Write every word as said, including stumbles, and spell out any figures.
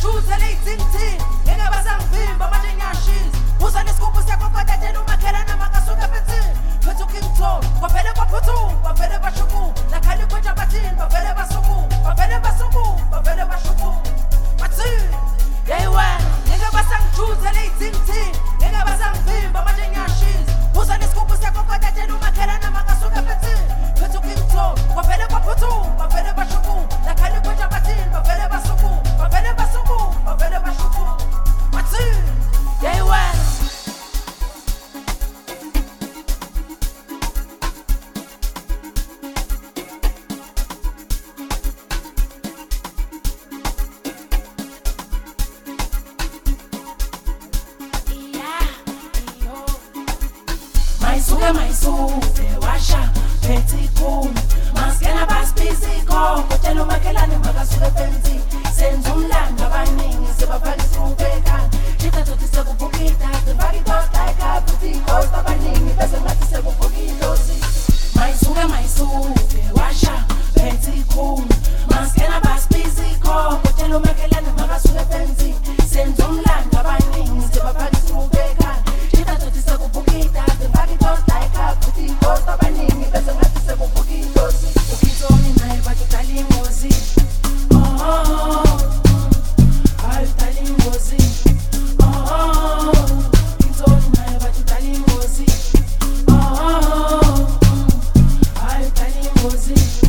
Maisuke maisuke washa phethi kum maskena basibiziko kotshela umakhelane makasuke phensi senza umlando abaningi sibafaka isibukeka shita thothi sekubukita sifaka itosta ekhaya futhi ikosta abaningi bese ngathi sekubukita osi maisuke maisuke washa phethi kum maskena basibiziko kotshela umakhelane makasuke phensi senza umlando abaningi sibafaka isibukeka shita thothi sekubukita sifaka itosta ekhaya futhi ikosta abaningi bese ngathi sekubukita osi ukithoni naye bathi udala ingozi oh hayi udala ingozi oh ukithoni naye bathi udala ingozi oh hayi udala ingozi